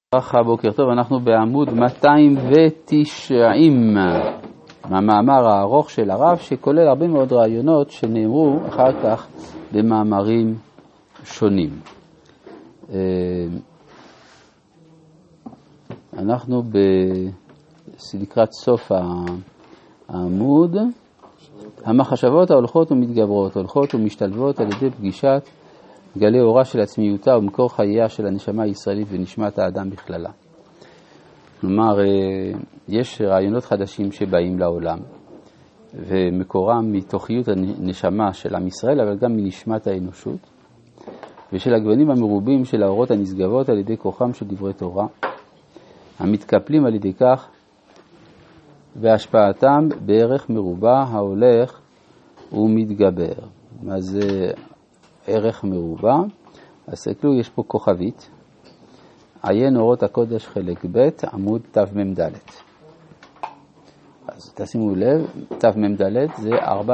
ברכה, בוקר טוב, אנחנו בעמוד 290 מהמאמר הארוך של הרב, שכולל הרבה מאוד רעיונות שנאמרו אחר כך במאמרים שונים. אנחנו לקראת סוף העמוד. המחשבות ההולכות ומתגברות, הולכות ומשתלבות על ידי פגישת גלי אורה של עצמיותה ומקור חייה של הנשמה הישראלית ונשמת האדם בכללה. כלומר, יש רעיונות חדשים שבאים לעולם, ומקורם מתוכיות הנשמה של עם ישראל, אבל גם מנשמת האנושות, ושל הגוונים המרובים של האורות הנשגבות על ידי כוחם של דברי תורה, המתקפלים על ידי כך, והשפעתם בערך מרובע ההולך ומתגבר. מה זה ערך מרובע? אז תסתכלו, יש פה כוכבית, עיין אורות הקודש חלק ב' עמוד תמ"ד. אז תשימו לב, תמ"ד זה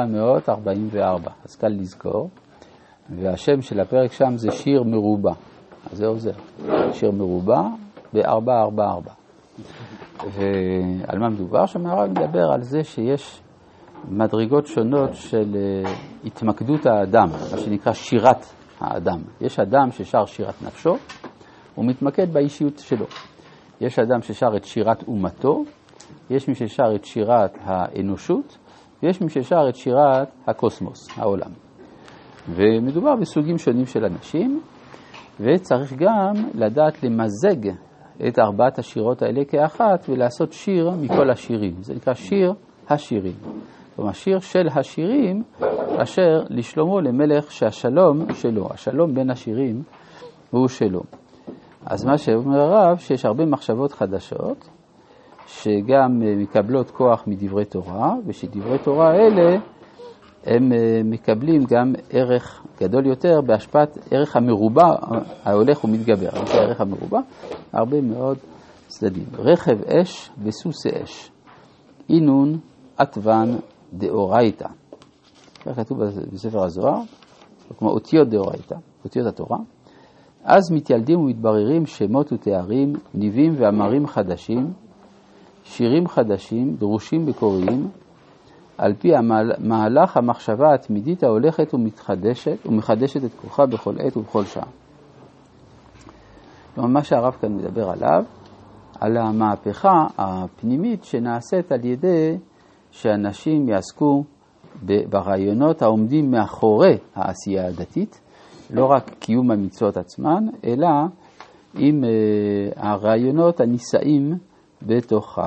444, אז קל לזכור, והשם של הפרק שם זה שיר מרובע, אז זה עוזר, שיר מרובע ב-444. ועל מה מדובר? שהרב מדבר על זה שיש מדרגות שונות של התמקדות האדם, מה שנקרא שירת האדם. יש אדם ששר שירת נפשו, הוא מתמקד באישיות שלו. יש אדם ששר את שירת אומתו, יש מי ששר את שירת האנושות, ויש מי ששר את שירת הקוסמוס, העולם. ומדובר בסוגים שונים של אנשים, וצריך גם לדעת למזג את ארבעת השירות האלה כאחת, ולעשות שיר מכל השירים. זה נקרא שיר השירים. כלומר, שיר של השירים, אשר לשלמה למלך שהשלום שלו, השלום בין השירים הוא שלו. אז מה שאומר הרב, שיש הרבה מחשבות חדשות, שגם מקבלות כוח מדברי תורה, ושדברי תורה האלה, הם מקבלים גם ערך גדול יותר בהשפעת ערך המרובע ההולך ומתגבר. הערך המרובע, הרבה מאוד צדדים. רכב אש וסוס אש. אינון עטוון דאורייתא. כך כתוב בספר הזוהר, כמו אותיות דאורייתא, אותיות התורה. אז מתיילדים ומתבררים שמות ותארים, ניבים ואמרים חדשים, שירים חדשים, דרושים בקוראים, על פי המהלך המחשבה התמידית ההולכת ומחדשת את כוחה בכל עת ובכל שעה. כלומר, מה שהרב כאן מדבר עליו, על המהפכה הפנימית שנעשית על ידי שאנשים יעסקו ברעיונות העומדים מאחורי העשייה הדתית, לא רק קיום המצוות עצמן, אלא עם הרעיונות הנישאים בתוך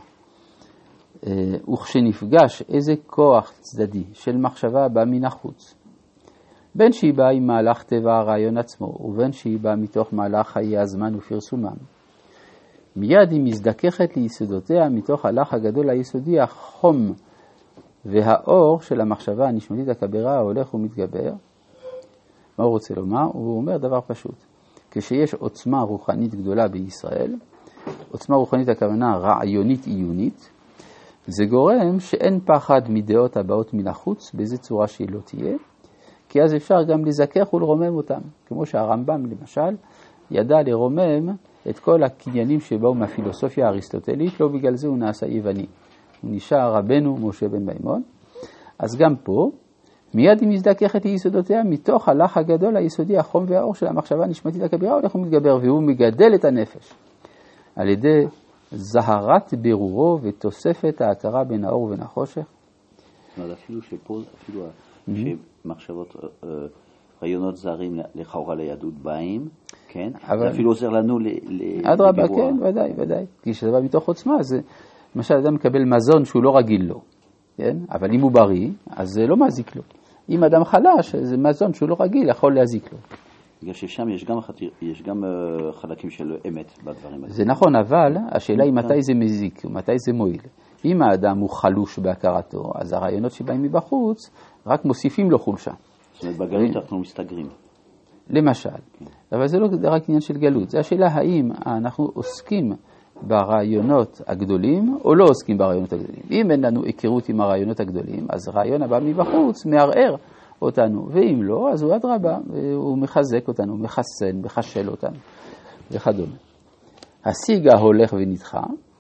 וכשנפגש איזה כוח צדדי של מחשבה בא מן החוץ, בין שהיא באה עם מהלך טבע הרעיון עצמו, ובין שהיא באה מתוך מהלך חיי הזמן ופרסומם, מיד היא מזדככת ליסודותיה מתוך הלך הגדול היסודי, החום והאור של המחשבה הנשמתית הכבירה ההולך ומתגבר. מה הוא רוצה לומר? הוא אומר דבר פשוט. כשיש עוצמה רוחנית גדולה בישראל, עוצמה רוחנית הכוונה רעיונית עיונית, זה גורם שאין פחד מדעות הבאות מן החוץ, באיזה צורה שהיא לא תהיה, כי אז אפשר גם לזכך ולרומם אותם. כמו שהרמב"ם למשל ידע לרומם את כל הקניינים שבאו מהפילוסופיה האריסטוטלית, לא בגלל זה הוא נעשה יווני. הוא נשאר רבנו משה בן מימון. אז גם פה, מיד היא מזדככת ליסודותיה מתוך הלך הגדול היסודי, החום והאור של המחשבה הנשמתית הכבירה הולך ומתגבר, והוא מגדל את הנפש על ידי זהרת בירורו ותוספת ההכרה בין האור ובין החושך. אפילו שפה, אפילו שמחשבות, רעיונות זרים לכאורה ליהדות באים, כן? זה אפילו עוזר לנו אדרבה, כן, ודאי. כי שזה בא מתוך עוצמה, זה למשל אדם מקבל מזון שהוא לא רגיל לו, כן? אבל אם הוא בריא, אז זה לא מזיק לו. אם אדם חלש, זה מזון שהוא לא רגיל, יכול להזיק לו. בגלל ששם יש גם חלקים של אמת בדברים האלה. זה נכון, אבל השאלה היא מתי זה מזיק, מתי זה מועיל. אם האדם הוא חלוש בהכרתו, אז הרעיונות שבאים מבחוץ רק מוסיפים לו חולשה. זאת אומרת, בגלות אנחנו מסתגרים. למשל. אבל זה לא רק עניין של גלות. זה השאלה האם אנחנו עוסקים ברעיונות הגדולים או לא עוסקים ברעיונות הגדולים. אם אין לנו היכרות עם הרעיונות הגדולים, אז הרעיון הבא מבחוץ מערער אותנו, ואם לא, אז הוא אדרבה, הוא מחזק אותנו, מחסן, מחשל אותנו, וכדומה. השיג ההולך ונדחה,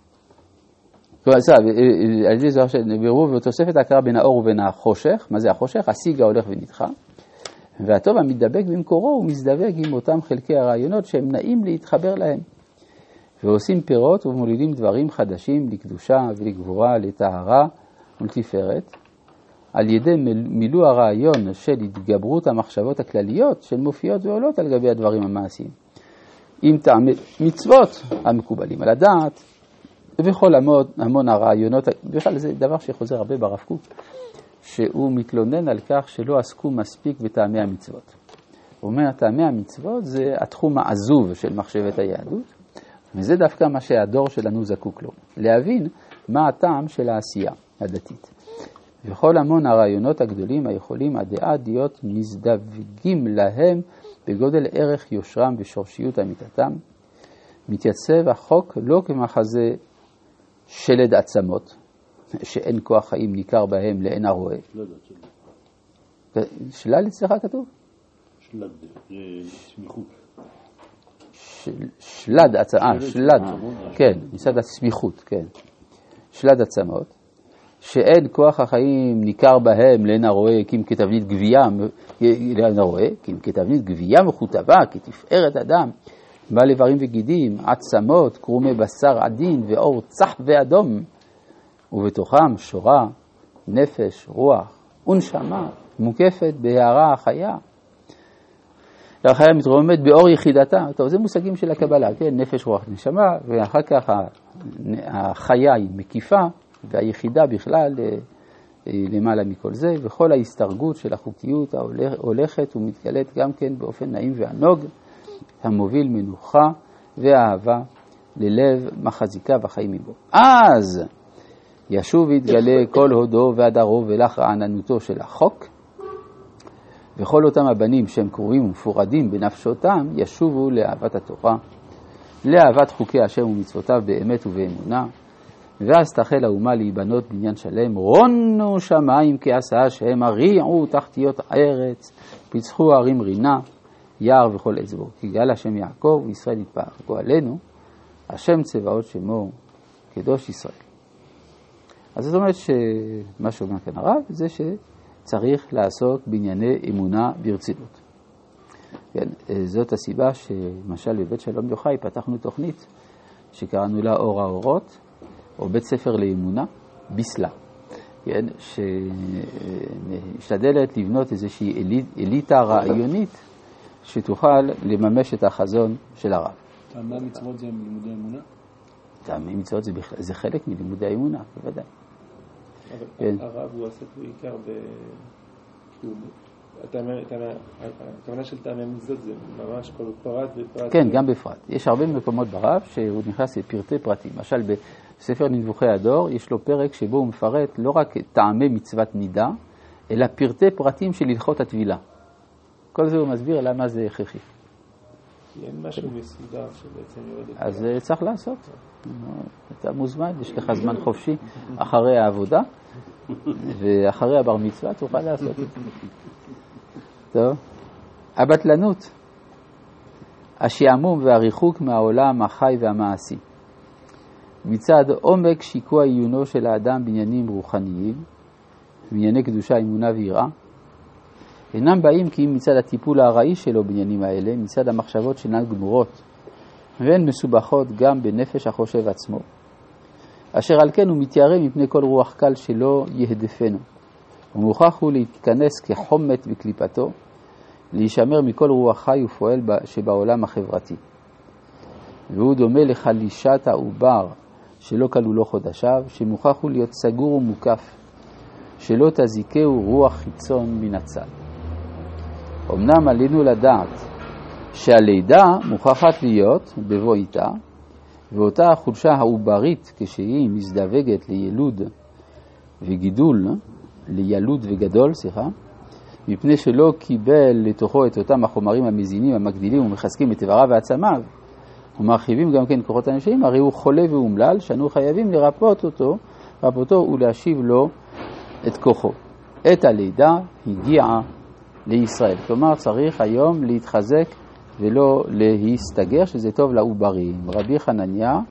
על ידי זוהר שבירור ותוספת ההכרה בין האור ובין החושך. מה זה החושך? השיג ההולך ונדחה. והטוב המתדבק במקורו הוא מזדבק עם אותם חלקי הרעיונות שהם נעים להתחבר להם. ועושים פירות ומולידים דברים חדשים לקדושה ולגבורה, לטהרה ולתפארת, על ידי מילוא הרעיון של התגברות המחשבות הכלליות של מופיעות ועולות על גבי הדברים המעשיים. עם טעמי מצוות המקובלים על הדעת, ובכל המון הרעיונות, בכלל זה דבר שחוזר הרבה ברב קוק, שהוא מתלונן על כך שלא עסקו מספיק בטעמי המצוות. הוא אומר, טעמי המצוות זה התחום העזוב של מחשבת היהדות, וזה דווקא מה שהדור שלנו זקוק לו, להבין מה הטעם של העשייה הדתית. וכל המון הרעיונות הגדולים היכולים עד להיות מזדווגים להם בגודל ערך יושרם ושורשיות אמיתתם, מתייצב החוק לא כמחזה שלד עצמות, שאין כוח חיים ניכר בהם לאין הרואה. שלד אצלך כתוב? שלד, סמיכות. שלד עצמות, שלד, כן, מצד הסמיכות, כן. שלד עצמות, שאין כוח החיים ניכר בהם לאין הרואה, כי אם כתבנית גבייה, לאין הרואה, כי אם כתבנית גבייה מחוטבה, כתפארת אדם, בעל איברים וגידים, עצמות, קרומי בשר עדין ואור צח ואדום, ובתוכם שורה, נפש, רוח ונשמה, מוקפת בהערה החיה. החיה מתרוממת באור יחידתה. טוב, זה מושגים של הקבלה, כן? נפש, רוח, נשמה, ואחר כך החיה היא מקיפה, והיחידה בכלל למעלה מכל זה, וכל ההסתרגות של החוקיות הולכת ומתגלית גם כן באופן נעים וענוג, המוביל מנוחה ואהבה ללב מחזיקה וחיים מבו. אז ישוב ויתגלה כל הודו והדרו ולך רעננותו של החוק, וכל אותם הבנים שהם קרובים ומפורדים בנפשותם ישובו לאהבת התורה, לאהבת חוקי השם ומצוותיו באמת ובאמונה, ואז תחל האומה להיבנות בניין שלם, רונו שמיים כעשה שהם הריעו תחתיות הארץ, פיצחו הרים רינה, יער וכל אצבו, כי גאל השם יעקב וישראל יתברך גואלנו, השם צבאות שמו קדוש ישראל. אז זאת אומרת שמה שאומר כאן הרב זה שצריך לעסוק בענייני אמונה ברצינות. כן, זאת הסיבה שמשל בבית שלום יוחאי פתחנו תוכנית שקראנו לה אור האורות, או בית ספר לאמונה, ביסלה, כן, שמשתדלת לבנות איזושהי אליטה רעיונית שתוכל לממש את החזון של הרב. טעמי המצוות זה לימודי אמונה? טעמי מצוות זה חלק מלימודי האמונה, בוודאי. אבל הרב הוא עסק בעיקר הכוונה של טעמי המצוות זה ממש כל פרט ופרט. כן, גם בפרט. יש הרבה מקומות ברב שהוא נכנס לפרטי פרטים. למשל בספר נדבוכי הדור יש לו פרק שבו הוא מפרט לא רק טעמי מצוות נידה, אלא פרטי פרטים של הלכות הטבילה. כל זה הוא מסביר למה זה הכרחי. אין משהו מסודר שבעצם יורדת. אז צריך לעשות. אתה מוזמן, יש לך זמן חופשי אחרי העבודה, ואחרי הבר מצווה תוכל לעשות את זה. טוב. הבטלנות, השעמום והריחוק מהעולם החי והמעשי. מצד עומק שיקוע עיונו של האדם בעניינים רוחניים, בענייני קדושה, אמונה ויראה, אינם באים כי אם מצד הטיפול הרעי שלו בעניינים האלה, מצד המחשבות שאינן גמורות, והן מסובכות גם בנפש החושב עצמו, אשר על כן הוא מתיירא מפני כל רוח קל שלא יהדפנו. ומוכרח הוא להתכנס כחומת בקליפתו, להישמר מכל רוח חי ופועל שבעולם החברתי. והוא דומה לחלישת העובר שלא כלו לו חודשיו, שמוכרח הוא להיות סגור ומוקף, שלא תזיקהו רוח חיצון מן הצד. אמנם עלינו לדעת שהלידה מוכרחת להיות בבוא איתה, ואותה החולשה העוברית כשהיא מזדווגת לילוד וגידול, לילוד וגדול, מפני שלא קיבל לתוכו את אותם החומרים המזינים, המגדילים ומחזקים את איבריו ועצמיו, ומרחיבים גם כן כוחות האנושיים, הרי הוא חולה ואומלל, שאנו חייבים לרפאותו ולהשיב לו את כוחו. את הלידה הגיעה לישראל. כלומר, צריך היום להתחזק ולא להסתגר, שזה טוב לעוברים. רבי חנניה